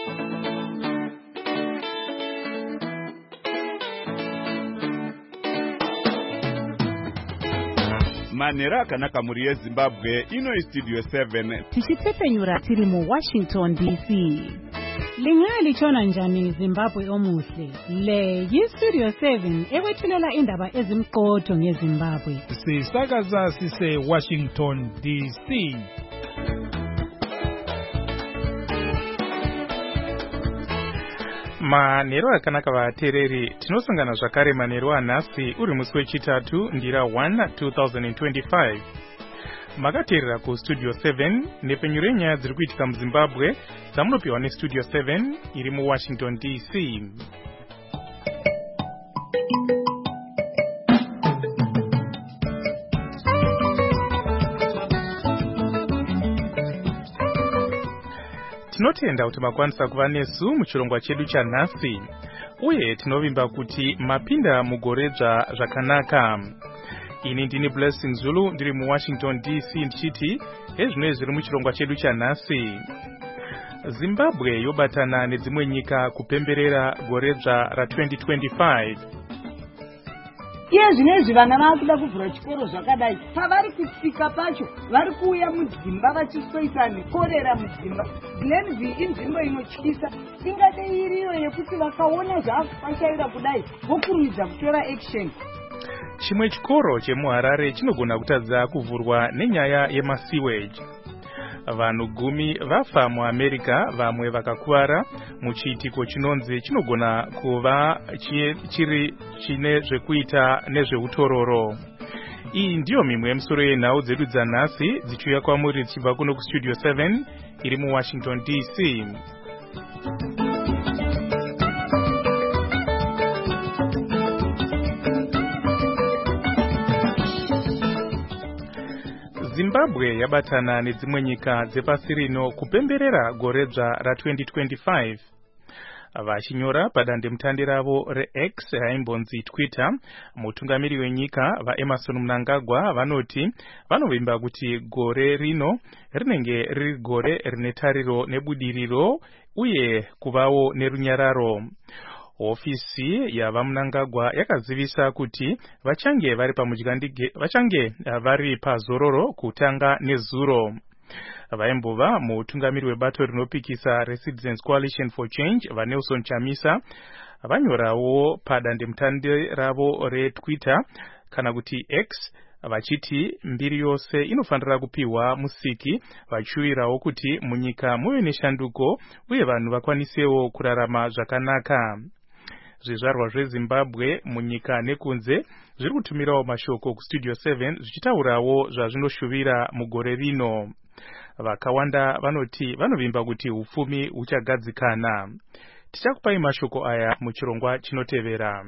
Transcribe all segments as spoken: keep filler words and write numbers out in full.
Manera akanaka muri yeZimbabwe ino studio seven tichitepfenyura tiri mu Washington D C. Lingali chona njani Zimbabwe omuhle. Le yi-Studio seven ekwethulela indaba ezimqotho ngeZimbabwe. Sisakaza sise Washington D C. Manero akanaka vatereri tinosangana zvakare manero anhasi uri musi wechitatu ndira one two thousand twenty-five. Makateerera ku Studio seven nepfenyuro yenyaya dziri kuitika muZimbabwe dzamunopiwa neStudio seven iri mu Washington D C. Tinotenda kuti makwanisa kuva nesu muchirongwa chedu chanhasi uye tinovimba kuti mapinda mugoredzva zvakanaka. Ini ndini Blessing Zulu ndiri mu Washington D C ndichiti ezvino zviri muchirongwa chedu chanhasi. Zimbabwe yobatana nedzimwe nyika kupemberera goredzva ra twenty twenty-five. Iye zvinezvi vana vakuda kuvhura chikoro zvakadai pavari kusvika pacho vari kuuya mudzimba vachisoisa nekorera mudzimba. Glenville inzvimbo inotyisa, ingade iriyo yekuti vakaona zvavashaira kudai vokurumidza kutora action. Chimwe chikoro chemuHarare chinogona kutadza kuvhurwa nenyaya yemasewage. Vanhu gumi vafa muAmerica, vamwe vakakuwara muchiitiko chinonzi chinogona kuva chiri chine zvekuita nezveutororo. Iyi ndiyo mimwe yemisoro yenhau dzedu dzanhasi dzichiuya kwamuri dzichibva kuno kuStudio seven iri mu Washington D C. Zimbabwe yabatana nedzimwe nyika dzepasi rino kupemberera goredzva ra twenty twenty-five. Vachinyora padandemutande ravo reX raimbonzi Twitter, mutungamiri wenyika vaEmerson Mnangagwa vanoti vanovimba kuti gore rino rinenge riri gore rine tariro nebudiriro uye kuvawo nerunyararo. Ofisi yavaMnangagwa yakazivisa kuti vachange vari pamudyandike vachange vari pazororo kutanga nezuro. Vaimbova mutungamiri webato rinopikisa Recitizens Coalition for Change vaNelson Chamisa vanyorawo padandemutande ravo reTwitter kana kuti X vachiti mbiri yose inofanira kupiwa musiki, vachiuirawo kuti munyika muve neshanduko uye vanhu vakwanisewo kurarama zvakanaka. Zvizvarwa zveZimbabwe munyika nekunze zviri kutumirawo mashoko kuStudio seven zvichitaurawo zvazvinoshuvira mugore rino. Vakawanda vanoti vanovimba kuti upfumi huchagadzikana. Tichakupai mashoko aya muchirongwa chinotevera.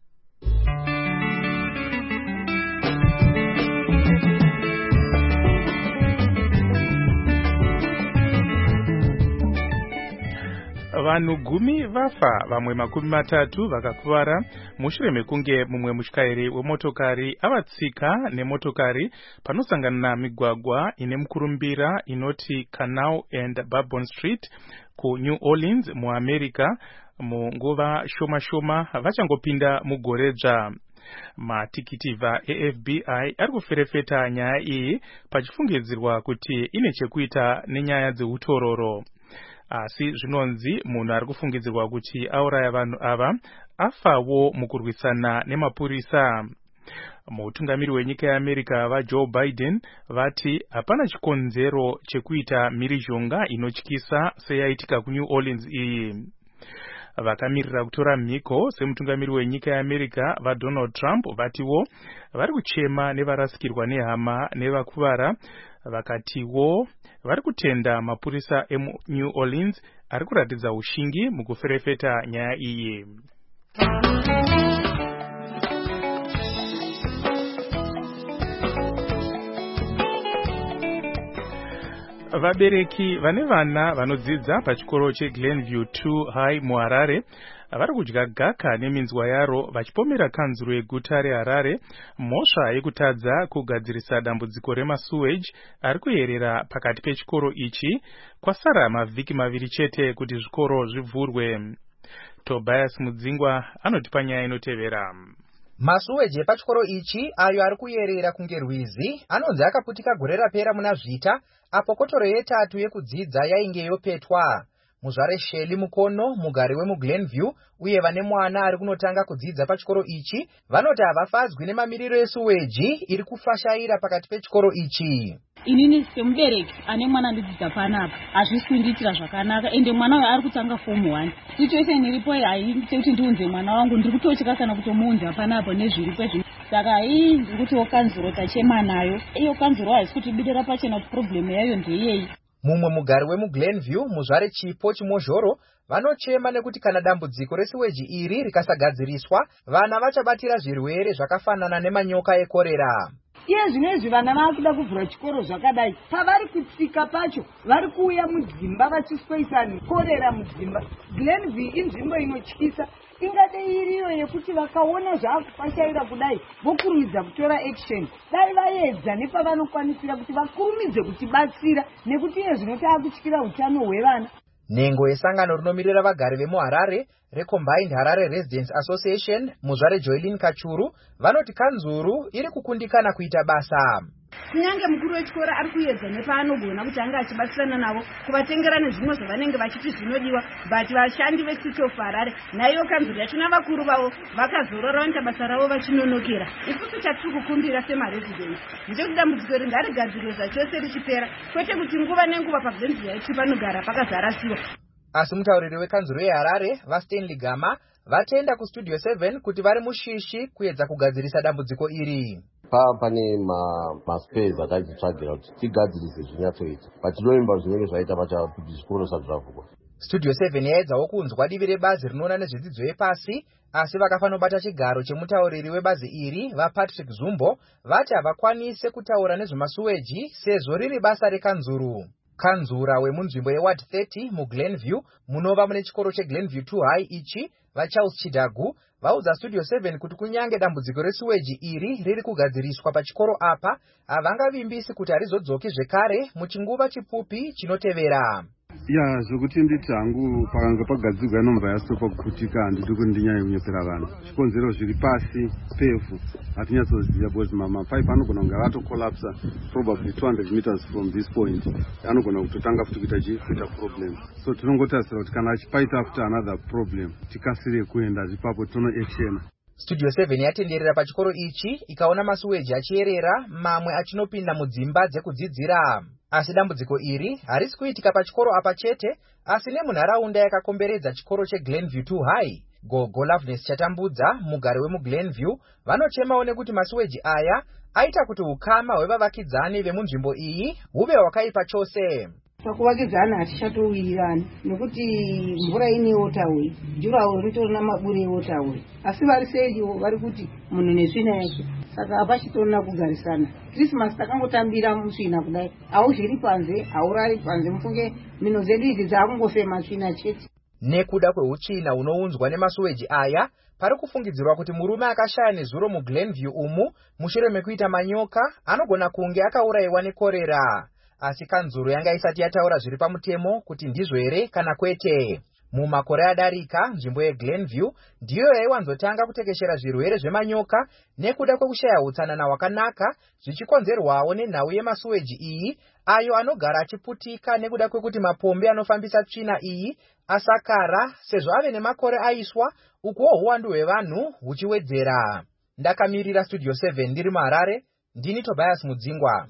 Vanhu gumi vafa, vamwe makumi matatu vakakuwara mushure mekunge mumwe mutyairi wemotokari avatsika nemotokari panosangana migwagwa ine mukurumbira inoti Canal and Bourbon Street ku New Orleans muAmerica munguva shoma shoma vachangopinda mugoredzva. Matikiti vaA F B I ari kuferefeta nyaya iyi pachifungidzirwa kuti ine chekuita nenyaya dzeutororo. Asi zvinonzi munhu ari kufungidzirwa kuti auraya vanhu ava afawo mukurwisana nemapurisa. Mutungamiri wenyika yeAmerica vaJoe Biden vati hapana chikonzero chekuita mhirizhonga inotyisa seyaitika kuNew Orleans iyi. Vakamirira kutora mhiko semutungamiri wenyika yeAmerica vaDonald Trump vatiwo vari kuchema nevarasikirwa nehama nevakuvara, vakatiwo vari kutenda mapurisa emuNew Orleans ari kuratidza ushingi mukuferefeta nyaya iyi. Vabereki vane vana vanodzidza pachikoro cheGlenview two High muHarare vari kudya gaka neminzwa yaro vachipomera kanzuro yeguta reHarare mhosva yekutadza kugadzirisa dambudziko remasewage ari kuyerera pakati pechikoro ichi kwasara mavhiki maviri chete kuti zvikoro zvivhurwe. Tobias Mudzingwa anotipa nyaya inotevera. Masuweji epachikoro ichi ayo ari kuyerera kunge rwizi anonzi akaputika gore rapera muna Zvita apo kotoro yetatu yekudzidza yainge yopetwa. Muzvare Sheli Mukono, mugari wemuGlenview uye vane mwana ari kunotanga kudzidza pachikoro ichi vanoti havafadzwi nemamiriro esuweji iri kufashaira pakati pechikoro ichi. Inini semubereki ane mwana ndidzidza panapa hazvisi kundiitira zvakanaka ende mwana uyu ari kutanga form one. Situation iripo haindite kuti ndiunze mwana wangu ndiri kutotya kana kutomuunza panapa nezviripo zvino. Saka hii ndiri kutiwo kanzuro tachema nayo. Iyo kanzuro haisi kutibidira pachena kuti problem yayo ndeyei. Mumwe mugari wemuGlenview muzvare Chipo Chimozhoro vanochema nekuti kana dambudziko resuweji iri rikasagadziriswa vana vachabatira zvirwere zvakafanana nemanyoka ekorera. Iye zvinezvi vana vakuda kuvhura chikoro zvakadai pavari kutsika pacho vari kuuya mudzimba vachispoisana korera mudzimba. Glenview inzvimbo inotyisa ingade iriyo yekuti vakaona zvaakufashaira kudai vokurumidza kutora action. Dai vaedza nepavanokwanisira kuti vakurumidze kutibatsira nekuti iye zvinoti akutyira utano hwevana. Nhengo yesangano rinomirira vagari vemuHarare reCombined Harare Residents Association muzvare Joylin Kachuru vanoti kanzuru iri kukundikana kuita basa. Kunyange mukuru wechikoro ari kuedza nepaanogona kuti anga achibatsirana navo kuvatengera nezvimwe zvavanenge vachiti zvinodiwa but vashandi vecity of Harare naiyo kanzuro yacho navakuru vavo vakazorora vanoita basa ravo vachinonokera. Isusu chatiri kukumbira semaresidents ndechekuti dambudziko iri ngarigadzirwe zvachose richipera kwete kuti nguva nenguva paGlenview yaiti panogara pakazarasiwa. Asi mutauriri wekanzuro yeHarare vaStanley Gama vatenda kustudio seven kuti vari mushishi kuedza kugadzirisa dambudziko iri. Pa pane maspace akatitsvagira kuti tigadzirise zvinyatsoita patinoimba zvinenge zvaita pacha kuti zvikoro zvisati zvavhurwa. Studio seven yaedzawo kunzwa divi rebazi rinoona nezvedzidzo yepasi asi vakafanobata chigaro chemutauriri webazi iri vaPatrick Zumbo vati havakwanise kutaura nezvemasuweji sezvo riri basa rekanzuru. Kanzura wemunzvimbo yeward thirty muGlenview munova mune chikoro cheGlenview two High ichi vaCharles Chidagu vaudza Studio seven kuti kunyange dambudziko resuweji iri riri kugadziriswa pachikoro apa havangavimbisi kuti harizodzoki zvekare muchinguva chipfupi chinotevera. Ya zvokuti nditi hangu pakanga pagadzirwa nomva yasopa kuputika handidi kuti ndinyanye kunyepera vanhu. Zvikonzero zviri pasi pevhu hatinyatsoziva because mapaipi anogona kunge atokolapsa probably two hundred meters from this point. Anogona kutotanga futi kuita kuita problem. So tinongotarisira kuti kana achipaita after another problem tikasire kuenda zvipapo tono action. Studio seven yatenderera pachikoro ichi ikaona masuweji achierera mamwe achinopinda mudzimba dzekudzidzira. Asi dambudziko iri harisi kuitika pachikoro apa chete asi nemunharaunda yakakomberedza chikoro cheGlenview two High. Gogo Loveness Chatambudza mugari wemuGlenview vanochemawo nekuti masuweji aya aita kuti ukama hwevavakidzani vemunzvimbo iyi huve hwakaipa chose. Pakuvakidzana hatichatowirirani nekuti mvura ine waterway, jurawo ritorina maburi ewaterway. Asi vari seiyo vari kuti munhu nesvina yake. Saka hapachitorina kugarisana. Christmas takangotambira musvina kudai. Hauzviri panze, haurari panze, mufunge mino dzedu idzi dzakungofema svina chete. Nekuda kweutsvina unounzwa nemasuweji aya pari kufungidzirwa kuti murume akashaya nezuro muGlenview umu mushure mekuita manyoka anogona kunge akaurayiwa nekorera. Asi kanzuro yanga isati yataura zviri pamutemo kuti ndizvo here kana kwete. Mumakore adarika nzvimbo yeGlenview ndiyo yaiwanzotanga kutekeshera zvirwere zvemanyoka nekuda kwekushaya utsanana hwakanaka zvichikonzerwawo nenhau yemasuweji iyi ayo anogara achiputika nekuda kwekuti mapombi anofambisa tsvina iyi asakara sezvo ave nemakore aiswa ukuwo uwandu hwevanhu huchiwedzera. Ndakamirira Studio seven ndiri muHarare, ndini Tobias Mudzingwa.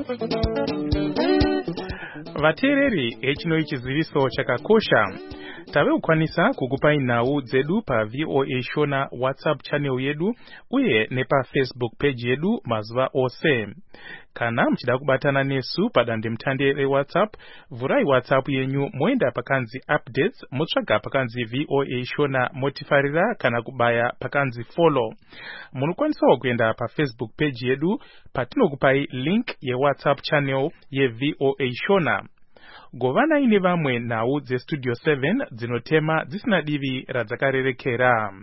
Vateereri echino chiziviso chakakosha. tave kukwanisa kukupai nhau dzedu pa V O A Shona WhatsApp channel yedu uye nepa Facebook page yedu mazuva ose. Kana mchida kubatana nesu padande mtande re WhatsApp, vurai WhatsApp yenyu moenda pakanzi updates, motsvaga pakanzi V O A Shona motifarira kana kubaya pakanzi follow. Munokwanisa kuenda pa Facebook page yedu patinokupai link ye WhatsApp channel ye V O A Shona. Govana ine vamwe nhau dze Studio seven dzinotema dzisina divi radzakarerekera.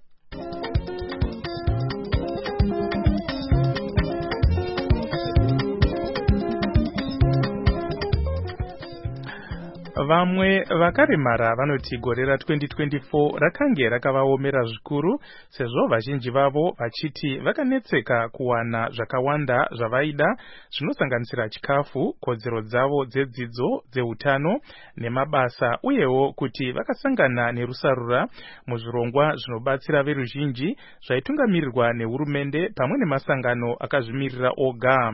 Vamwe vakaremara vanoti gore ra twenty twenty-four rakange rakavaomera zvikuru sezvo vazhinji vavo vachiti vakanetseka kuwana zvakawanda zvavaida zvinosanganisira chikafu, kodzero dzavo dzedzidzo, dzeutano nemabasa, uyewo kuti vakasangana nerusarura muzvirongwa zvinobatsira veruzhinji zvaitungamirirwa nehurumende pamwe nemasangano akazvimirira oga.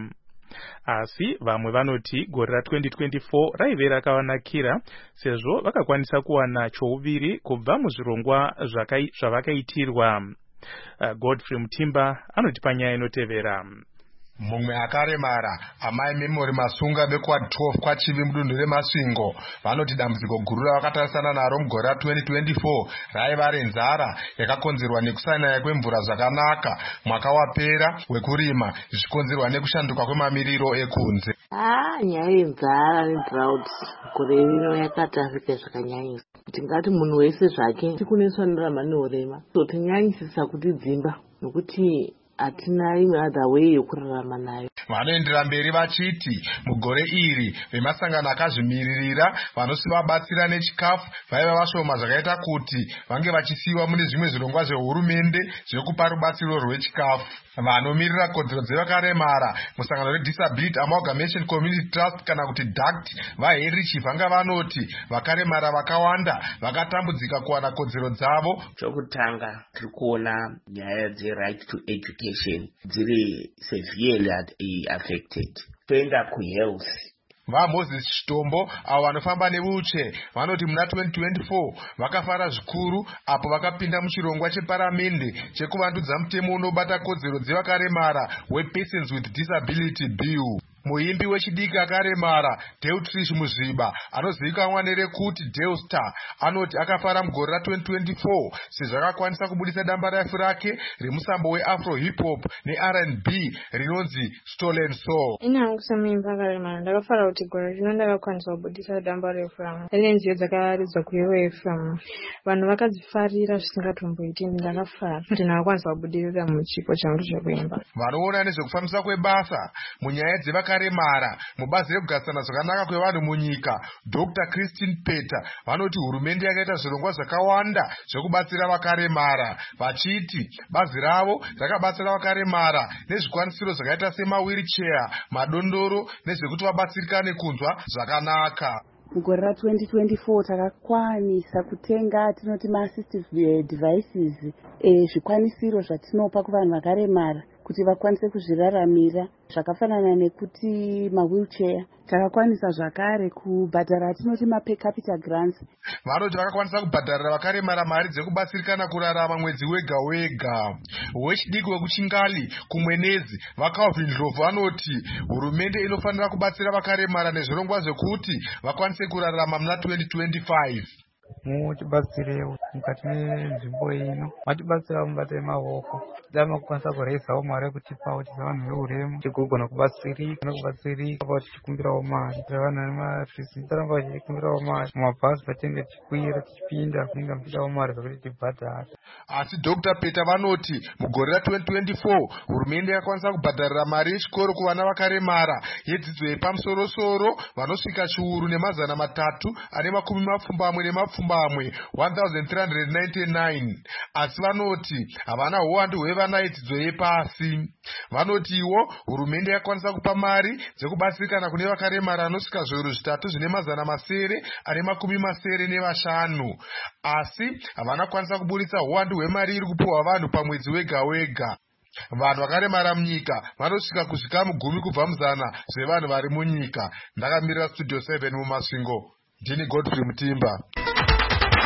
Asi vamwe vanoti gore ra twenty twenty-four raive rakavanakira sezvo vakakwanisa kuwana chouviri kubva muzvirongwa zvavakaitirwa. Uh, Godfrey Mutimba anoti panyaya inotevera. Mumwe akaremara amai Memory Masunga bekuward twelve kwachivi mudunhu reMasvingo vanoti dambudziko guru ravakatarisana naro mugore ra twenty twenty-four raiva renzara yakakonzerwa nekusanaya kwemvura zvakanaka mwaka wapera wekurima zvichikonzerwa nekushanduka kwemamiriro ekunze. Ah, nyaya yenzara nedrought gore rino yakatafika zvakanyanyisa. Tingati munhu wese zvake tikuneswa nerama neurema totinyanyisisa kuti dzimba nokuti hatina imwe other way yokurarama nayo. Vanoendera mberi vachiti mugore iri vemasangano akazvimiririra vanosi vabatsira nechikafu vaiva vashoma zvakaita kuti vange vachisiyiwa mune zvimwe zvirongwa zvehurumende zvekupa rubatsiro rwechikafu. Vanomirira kodzero dzevakaremara musangano reDisability Amalgamation Community Trust kana kuti D A C T vaHenrich vanga vanoti vakaremara vakawanda vakatambudzika kuwana kodzero dzavo. Chokutanga tiri kuona nyaya dze-right to education dziri severely affected. Toenda kuhealth. VaMoses Chitombo avo vanofamba nevulche vanoti muna twenty twenty-four vakafara zvikuru apo vakapinda muchirongwa cheparamende chekuvandudza mutemo unobata kodzero dzevakaremara wePersons with Disability Bill. Muimbi wechidiki akaremara Deutrich Muzviba anozivikanwa nerekuti Delstar anoti akafara mugore ra twenty twenty-four sezvo akakwanisa kubudisa damba refu rake remusambo weAfro Hip Hop neR and B rinonzi Stolen Soul. Ina hangu samimba akaremara ndakafara kuti gore rino ndakakwanisa kubudisa damba refu rangu rine nziyo dzakaridzwa kuiwe F M. Vanhu vakadzifarira zvisingatomboiti ndakafara kuti ndakakwanisa kubudirira muchipo changu chekuimba. Vanoona nezvekufambisa kwebasa munyaya dzevaka remara mubazi rekugarisana zvakanaka kwevanhu munyika Doctor Christine Peter vanoti hurumende yakaita zvirongwa zvakawanda zvekubatsira vakaremara vachiti bazi ravo rakabatsira vakaremara nezvikwanisiro zvakaita semawheelchair, madondoro nezvekuti vabatsirikane kunzwa zvakanaka. Mugore ra twenty twenty-four takakwanisa kutenga tinoti ma-assistive devices e, zvikwanisiro zvatinopa kuvanhu vakaremara kuti vakwanise kuzviraramira zvakafanana nekuti ma-wheelchair. Takakwanisa zvakare kubhadhara tinoti ma-per capita grants. Vanoti vakakwanisa kubhadharira vakaremara mari dzekubatsirikana kurarama mwedzi wega wega. Wechidiki wekuchingali kumwenezi vaCalvin Ndlovu vanoti hurumende inofanira kubatsira vakaremara nezvirongwa zvekuti vakwanise kurarama muna twenty twenty-five. Mutibatsirewo mukati menzvimbo ino, matibatsira mubata maoko dama kukwanisa kureisawo mari yekutipawo tisavanhu veuremu tigogona kubatsirika nekubatsirika pa tichikumbirawo mari vanhu vane mafisi taramba tichikumbirawo mari mumabhazi patinenge tichikwira tichipinda kunenge muchidawo mari zvokuti tibhadhara. Asi Doctor Peter vanoti mugore ra twenty twenty-four hurumende yakakwanisa kubhadharira mari yechikoro kuvana vakaremara yedzidzo yepamusoro-soro vanosvika chiuru nemazana matatu ane makumi mapfumbamwe nemapfumbamwe one thousand three hundred ninety-nine. Asi vanoti havana uwandu hwevana yedzidzo yepasi. Vanotiwo hurumende yakakwanisa kupa mari dzekubatsirikana kune vakaremara anosvika zviuru zvitatu zvine mazana masere ane makumi masere nevashanu. Asi havana kukwanisa kubudisa uwandu hwemari iri kupiwa vanhu pamwedzi wega wega. Vanhu vakaremara munyika vanosvika kuzvikamu gumi kubva muzana zvevanhu vari munyika. Ndakamirira Studio seven muMasvingo. Ndini Godfrey Mutimba.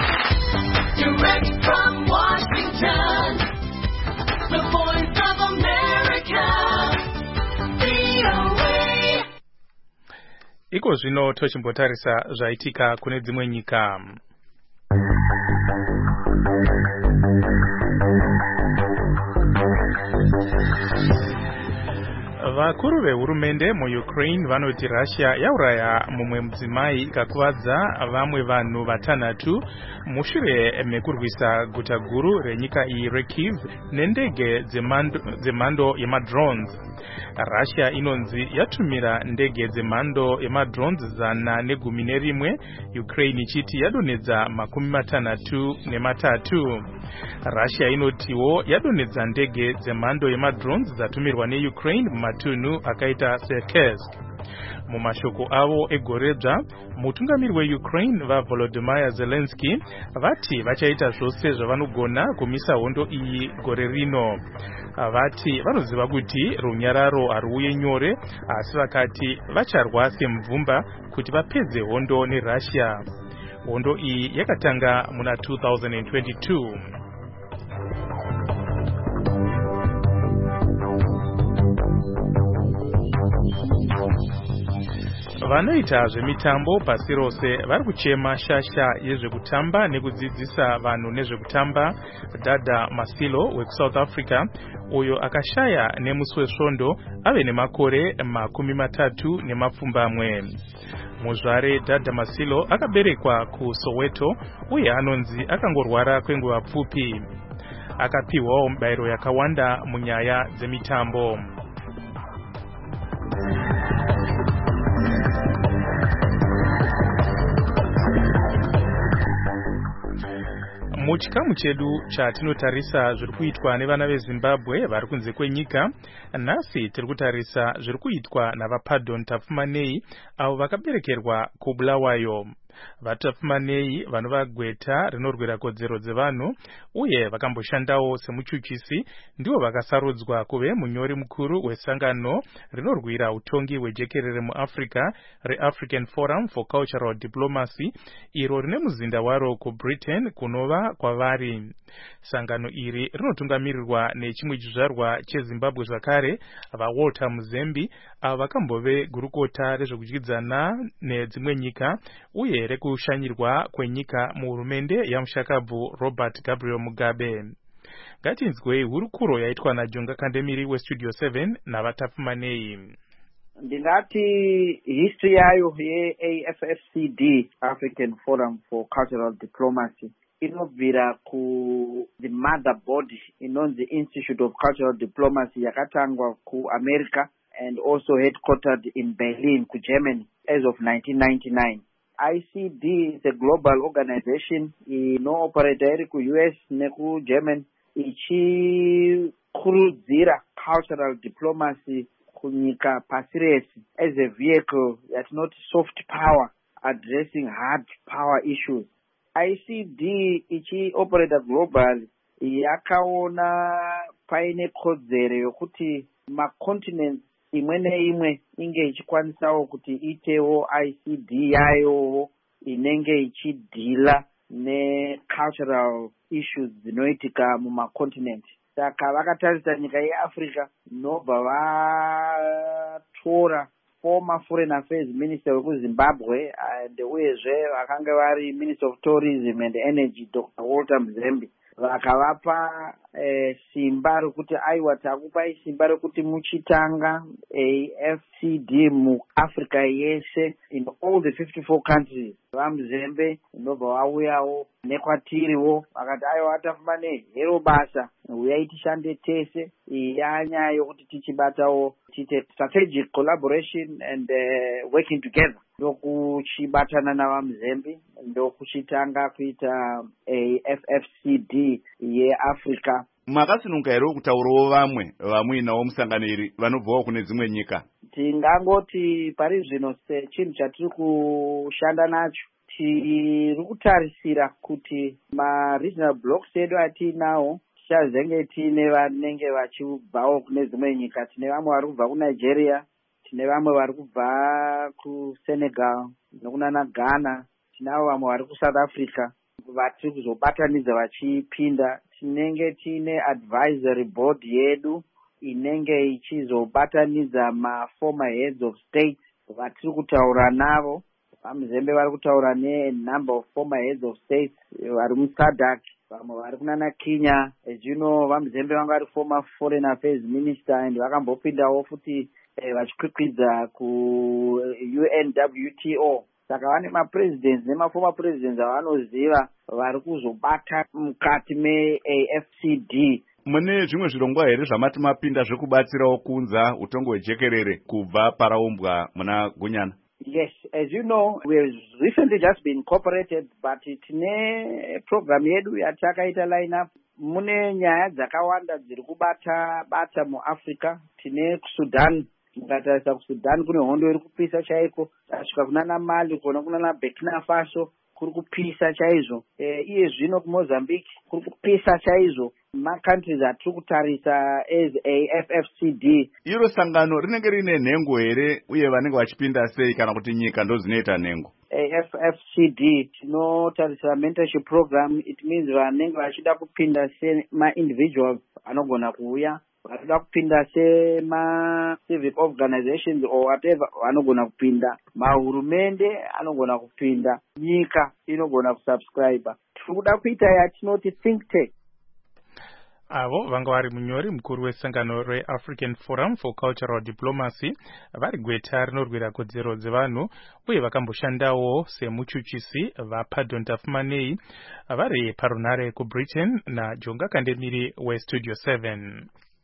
Direct from Washington, the voice of America, V O A. Iko zvino tochimbotarisa zvaitika kune dzimwe nyika. Vakuru vehurumende muUkraine vanoti Russia yauraya mumwe mudzimai ikakuvadza vamwe vanhu vatanhatu mushure mekurwisa guta guru renyika iyi reKyiv nendege dzemhando yemadrones. Russia inonzi yatumira ndege dzemhando yemadrones zana negumi nerimwe, Ukraine ichiti yadonedza makumi matanhatu nematatu. Russia inotiwo yadonedza ndege dzemhando yemadrones dzatumirwa neUkraine mumatunhu akaita seKursk. Mumashoko avo egoredzva, mutungamiri weUkraine vaVolodymyr Zelensky vati vachaita zvose zvavanogona kumisa hondo iyi gore rino. Vati vanoziva kuti runyararo haruuye nyore, asi vakati vacharwa semvumba kuti vapedze hondo neRussia. Hondo iyi yakatanga muna two thousand twenty-two. Vanoita zvemitambo pasi rose vari kuchema shasha yezvekutamba nekudzidzisa vanhu nezvekutamba. Dada Masilo weSouth Africa, uyo akashaya nemusi wesvondo ave nemakore makumi matatu nemapfumbamwe. Muzvare Dada Masilo akaberekwa kuSoweto uye anonzi akangorwara kwenguva pfupi. Akapiwawo mibayiro yakawanda munyaya dzemitambo. Muchikamu chedu chatinotarisa zviri kuitwa nevana veZimbabwe vari kunze kwenyika, nhasi tiri kutarisa zviri kuitwa navaPardon Tafumanei avo vakaberekerwa kuBulawayo. VaTafumanei vanova gweta rinorwira kodzero dzevanhu uye vakamboshandawo semuchuchisi ndivo vakasarudzwa kuve munyori mukuru wesangano rinorwira utongi hwejekerere muAfrica reAfrican Forum for Cultural Diplomacy, iro rine muzinda waro kuBritain kunova kwavari. Sangano iri rinotungamirirwa nechimwe chizvarwa cheZimbabwe zvakare, vaWalter Muzembi avo vakambove gurukota rezvekudyidzana nedzimwe nyika uye rekushanyirwa kwenyika muhurumende yamushakabvu Robert Gabriel Mugabe. Ngatinzwei hurukuro yaitwa naJonga Kandemiri weStudio seven navaTafumanei. Ndingati history yayo ye-A F F C D, African Forum for Cultural Diplomacy, inobvira ku the mother body inonzi Institute of Cultural Diplomacy yakatangwa kuAmerica and also headquartered in Berlin, Germany, as of nineteen ninety-nine. I C D is a global organization inoperate iri ku-U S neku-Germany ichikurudzira cultural diplomacy kunyika pasi rese as a vehicle yatinoti soft power addressing hard power issues. I C D ichioperate global yakaona paine kodzero yokuti macontinents imwe neimwe inge ichikwanisawo kuti itewo I C D yayo inenge ichidhila ne-cultural issues dzinoitika mumacontinent. Saka vakatarisa nyika yeAfrica nobva vatora former foreign affairs minister wekuZimbabwe and uyezve vakanga vari minister of tourism and energy Doctor Walter Muzembi, vakavapa eh, simba rekuti aiwa takupai simba rekuti muchitanga A F C D muAfrica yeshe in all the fifty-four countries. VaMuzembe ndobva vauyawo nekwatiriwo vakati aiwa Tafumanei hero basa uyai tishande tese yanyaya yokuti tichibatawo tiite strategic collaboration and uh, working together. Ndokuchibatana navaMuzembe ndokuchitanga kuita A F F C D yeAfrica. Makasununga here kutaurawo vamwe vamuinawo musanganiri vanobvawo kune dzimwe nyika? Tingangoti pari zvino sechinhu chatiri kushanda nacho tiri kutarisira kuti ma-regional blocks edu atiinawo tichazenge tiine vanenge vachibvawo kune dzimwe nyika. Tine vamwe vari kubva kuNigeria, tine vamwe vari kubva kuSenegal nokunana Ghana, tinavo vamwe vari kuSouth Africa, vatiri kuzobatanidza vachipinda. Tinenge tine advisory board yedu inenge ichizobatanidza maformer heads of state vatiri kutaura navo. VaMuzembe vari kutaura nenumber of former heads of state vari muSADC, vamwe vari kunana Kenya. As you know, VaMuzembe vanga vari former foreign affairs minister and vakambopindawo futi eh, vachikwikwidza ku-U N W T O. Saka vane mapresidents nemaformer presidents avanoziva vari kuzobata mukati me-A F C D. Mune zvimwe zvirongwa here zvamati mapinda zvekubatsirawo kunza utongo hwejekerere kubva paraumbwa muna Gunyana? Yes, as you know, we have recently just been incorporated, but tine program yedu yatakaita line up. Mune nyaya dzakawanda dziri kubata bata muAfrica. Tine Sudan, mukatarisa kuSudan kune hondo iri kupisa chaiko, tasvika kunana Mali, kona kunana Burkina Faso kuri kupisa chaizvo. E, iye zvino kuMozambique kuri kupisa chaizvo. Ma-countries atiri kutarisa as a F F C D. Iro sangano rinenge rine nhengo here uye vanenge vachipinda sei kana kuti nyika ndozinoita nhengo? F F C D tinotarisa mentorship program. It means vanenge vachida kupinda sema-individuals anogona kuuya, vachida kupinda sema-civic organizations or whatever vanogona kupinda, mahurumende anogona kupinda, nyika inogona kusubscribe. Tiri kuda kuita yatinoti think tank. Avo vanga vari munyori mukuru wesangano reAfrican Forum for Cultural Diplomacy vari gweta rinorwira kodzero dzevanhu uye vakamboshandawo semuchuchisi vaPardon Tafumanei vari parunare kuBritain naJonga Kandemiri weStudio seven.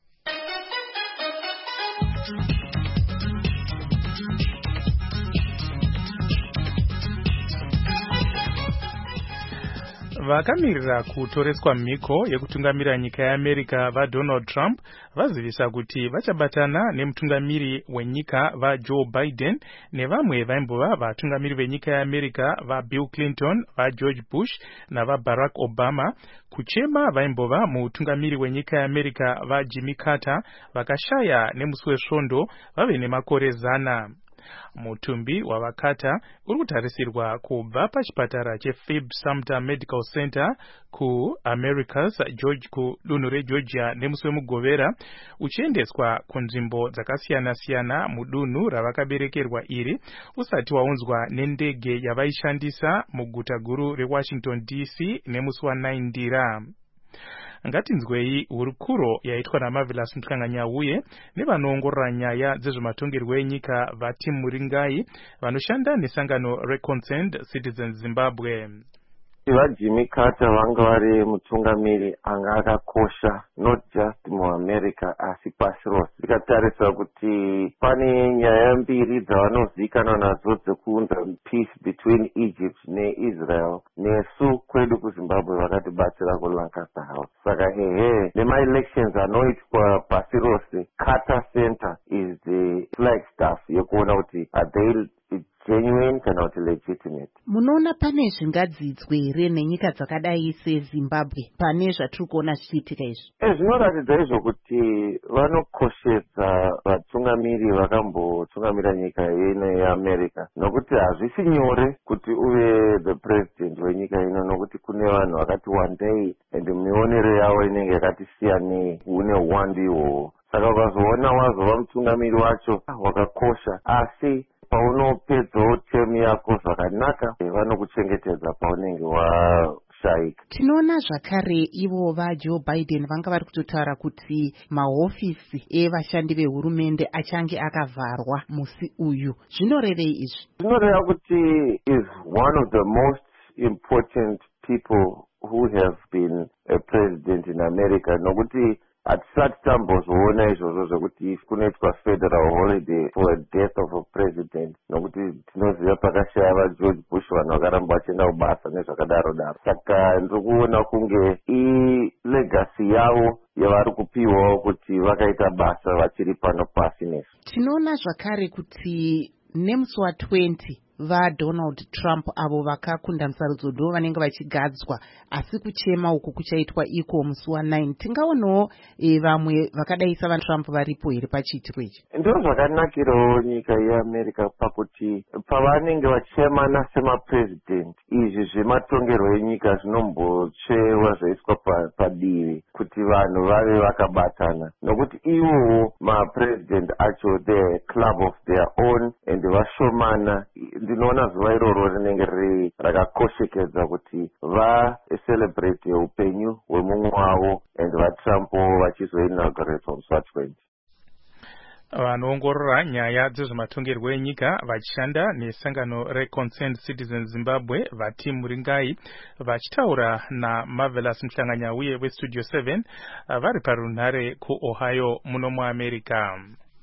Vakamirira kutoreswa mhiko yekutungamira nyika yeAmerica vaDonald Trump vazivisa kuti vachabatana nemutungamiri wenyika vaJoe Biden nevamwe vaimbova vatungamiri venyika yeAmerica vaBill Clinton, vaGeorge Bush navaBarack Obama kuchema vaimbova mutungamiri wenyika yeAmerica vaJimmy Carter vakashaya nemusi wesvondo vave nemakore zana. Mutumbi wavakata uri kutarisirwa kubva pachipatara chePhoebe Sumter Medical Center ku Americas George ku dunhu reGeorgia nemusi wemugovera uchiendeswa kunzvimbo dzakasiyana-siyana mudunhu ravakaberekerwa iri usati waunzwa nendege yavaishandisa muguta guru reWashington D C nemusi wanai Ndira. Ngatinzwei hurukuro yaitwa naMarvelous Mutanganyauye nevanoongorora nyaya dzezvematongerwo enyika vaTim Muringai vanoshanda nesangano reConcerned Citizens Zimbabwe. VaJimmy Carter vanga vari mutungamiri anga akakosha not just muAmerica asi pasi rose. Tikatarisa kuti pane nyaya mbiri dzavanozivikanwa nadzo dzekuunza peace between Egypt neIsrael, nesu kwedu kuZimbabwe vakatibatsira kuLancaster House. Saka ehe nema-elections anoitwa pasi rose, Carter Center is the flagstaff yekuona kuti are they genuine kana kuti legitimate. Munoona pane zvingadzidzwe here nenyika dzakadai seZimbabwe pane zvatiri kuona zvichiitika izvi? E, zvinoratidza izvo kuti vanokoshetsa vatungamiri vakambotungamira nyika ino yeAmerica, nokuti hazvisi nyore kuti uve the president wenyika ino, nokuti kune vanhu vakati wandei and mionero yavo inenge yakati siyanei une uwandu ihwohwo. Saka ukazoona wazova mutungamiri wacho wakakosha, asi paunopedzawo temu yako zvakanaka vanokuchengetedza paunenge washaika. Tinoona zvakare ivo vaJoe Biden vanga vari kutotaura kuti mahofisi evashandi vehurumende achange akavharwa musi uyu. Zvinorevei izvi? Zvinoreva kuti is one of the most important people who have been a president in America, nokuti hatisati tambozoona izvozvo zvekuti kunoitwa federal holiday for a death of a president, nokuti tinoziva pakashaya vaGeorge Bush vanhu vakaramba vachienda kubasa nezvakadaro daro. Saka ndiri kuona kunge ilegacy yavo yavari kupiwawo kuti vakaita basa vachiri pano pasi nesu. Tinoona zvakare kuti nemusi watwenty vaDonald Trump avo vakakunda musarudzo ndo vanenge vachigadzwa, asi kuchema uku kuchaitwa iko musi wanine. Tingaonawo e, vamwe vakadai savaTrump varipo here pachiitiko ichi? Ndo zvakanakirawo nyika yeAmerica pakuti pavanenge vachemana semapresident, izvi zvematongerwo enyika zvinombochewa zvaiswa padivi kuti vanhu vave vakabatana, nokuti ivowo mapresident acho the club of their own and vashomana. Ndinoona zuva iroro rinenge riri rakakoshekedza kuti vacelebrate upenyu hwemumwe wavo and vaTrump vachizoinaugurate musi watwenty. Vanoongorora nyaya dzezvematongerwo enyika vachishanda nesangano reConcerned Citizens Zimbabwe vati Muringai vachitaura naMarvelous Mhlanganya uye weStudio seven vari parunhare kuOhio muno muAmerica.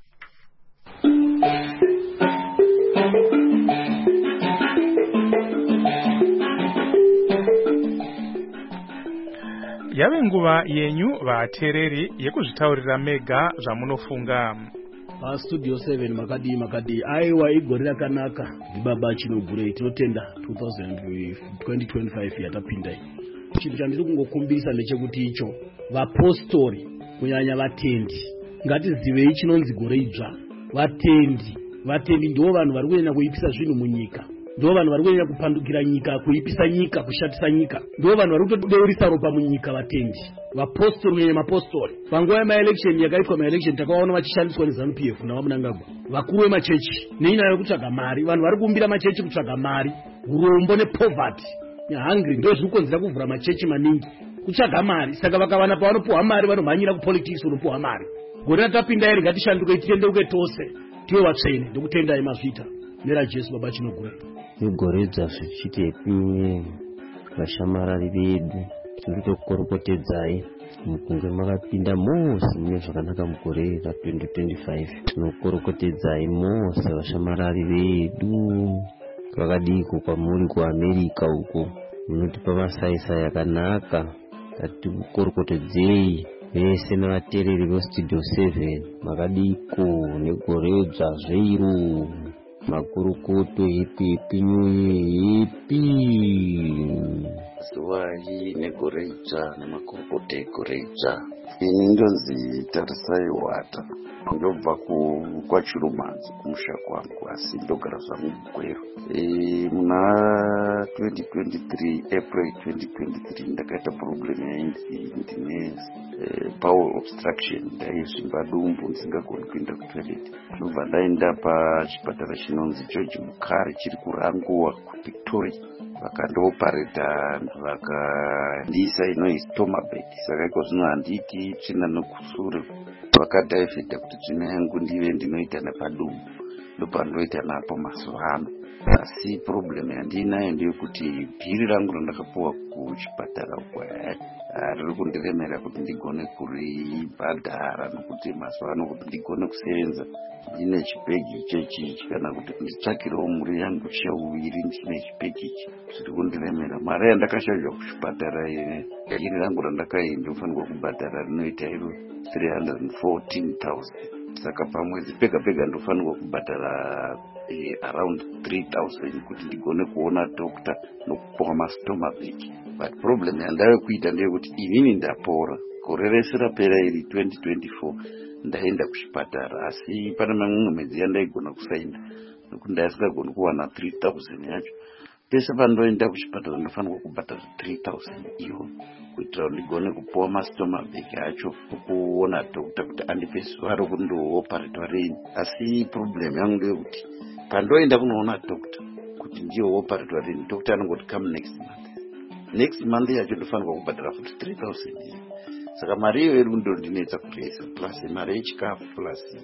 Yave nguva yenyu vateereri yekuzvitaurira mega zvamunofunga. paStudio seven makadi makadi aiwa igore rakanaka ndibaba Chinogure tinotenda twenty twenty-five yatapinda. Chinhu chandiri kungokumbisa ndechekuti icho vapostori kunyanya vatendi ngatizivei chinonzi gore idzva. Vatendi vatendi ndivo vanhu vari kunyanya kuipisa zvinhu munyika, ndivo vanhu vari kunyanya kupandukira nyika, kuipisa nyika, kushatisa nyika, ndivo vanhu vari kutodeurisa ropa munyika. Vatendi vapostori kunyanya mapostori. Panguva yemaelection yakaitwa maelection takaona vachishandiswa neZANU P F navamunangagwa, vakuru vemachechi nenyaya yekutsvaga mari. Vanhu vari kuumbira machechi kutsvaga mari, urombo nepoverty nehungry ndo zviri kukonzera kuvhura machechi maningi, kutsvaga mari. Saka vakawana pavanopuhwa mari vanomhanyira kupolitics unopuhwa mari. Gore ratapinda iri ngatishanduke titendeuke tose tive vatsvene ndokutendai mazvita nera Jesu baba Chinogure. Igore dzazvichite epinye vashamarari vedu tiri kukorokotedzai mukunge makapinda mose mune zvakanaka mugore ratwenty twenty-five. Tinokorokotedzai mose vashamarari vedu vakadiko kwamuri kuAmerica uko munotipa masaisai akanaka. Tatikukorokotedzei vese navateereri veStudio seven makadiko negore dzazveiro makurukuto ipi pinyu ipi zuvayi negore idzva nemakurukuto egore idzva. Ini ndonzi Tarisai Wata, ndobva kwaChirumanzi kumusha kwangu asi ndogara zvangu mugwero. E, muna twenty twenty-three April twenty twenty-three ndakaita problem yainzi ndine bowel obstruction, ndaizvimba dumbu ndisingagoni kuenda kutoilet. Ndobva ndaenda pachipatara chinonzi George Mukari chiri kuRanguwa kuVictoria, vakandoopareta vakandiisa inoi stomabed. Saka iko zvino handiti tsvina nokusure, vakadhaivhedha kuti tsvina yangu ndive ndinoita nepadumbu, ndopandoita napo mazuva ano. Asi problem yandinayo ndeyekuti bhiri rangu randakapuwa kuchipatara uko riri kundiremera kuti ndigone kuribhadhara, nokuti mazuva ano kuti ndigone kusevenza ndine chibhegi ichechi kana kuti nditsvakirewo mhuri yangu chauviri ndine chibhegi ichi zviri kundiremera. Mari yandakashayirwa kuchipatara bhiri rangu randakaenda ndofanirwa kubhadhara rinoita iro three hundred fourteen thousand. Saka pamwedzi pega pega ndofanirwa kubhadhara uh, around three thousand kuti ndigone kuona doctor nokupuwa mastomabed. But problem yandayo kuita ndeyekuti inini ndapora. Gore rese rapera iri twenty twenty-four ndaenda kuchipatara, asi pane mamwe mwedzi yandaigona kusaina nokuti ndaisingagoni kuwana three thousand yacho. Pese pandoenda kuchipatara ndofanirwa kubhadhara three thousand iyo kuitira kuti ndigone kupuwa mastomabed acho kuona doctor kuti andipe zuva rokuti ndooparetwa rini. Asi problem yangu ndeyekuti pandoenda kunoona doctor kuti ndiyo oparetwa rini, doctor anongoti come next month. Next month yacho ndofanirwa kubhadhara futi three thousand. Saka mari iyo iri kundondinetsa kuresa, plus mari yechikafu, plus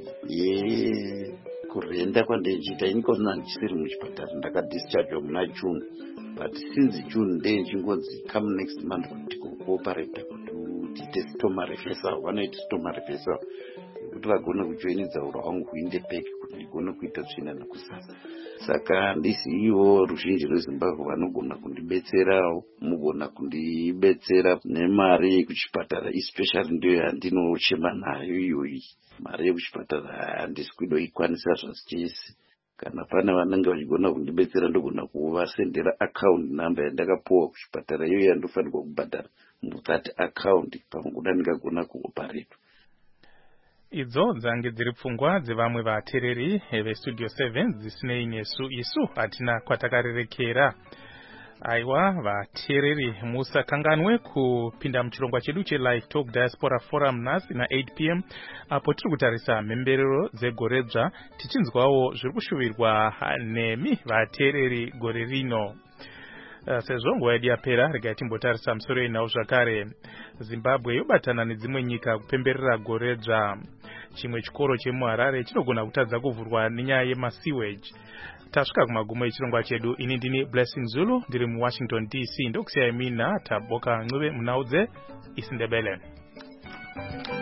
ye kurenda kwandichiita. Iniko zvino handisiri muchipatara, ndakadischargewa muna June, but since June ndechingonzi come next month kuti kuopareta kuti tiite stoma reversal. Vanoita stoma reversal kuti vagone kujoinidza uro hwangu kuinde peki kuti ndigone kuita tsvina nekusasa. Saka handisi ivo ruzhinji rweZimbabwe vanogona kundibetserawo, mugona kundibetsera nemari yekuchipatara, especially ndiyo yandinochema nayo iyoyi. Mari yekuchipatara handisi kuidoikwanisa zvasi chese. kana pane vanenge vachigona kundibetsera ndogona kuvasendera account number yandakapuwa kuchipatara iyo yandofanirwa kubhadhara muzati account panguda ndingagona kuopareta. Idzo dzange dziri pfungwa dzevamwe vateereri vestudio seven dzisinei nesu isu hatina kwatakarerekera. Aiwa vateereri musakanganwe kupinda muchirongwa chedu chelive talk diaspora forum nhasi na eight p m apo tiri kutarisa mhemberero dzegoredzva tichinzwawo zviri kushuvirwa nemi vateereri gore rino. Uh, sezvo nguva yedu yapera regai timbotarisa musoro yenhau zvakare. Zimbabwe yobatana nedzimwe nyika kupemberera goredzva. Chimwe chikoro chemuHarare chinogona kutadza kuvhurwa nenyaya yemasewage. Tasvika kumagumo echirongwa chedu. Ini ndini Blessing Zulu ndiri muWashington D C ndokusiyai mina Taboka Ncube munhau dzeIsiNdebele.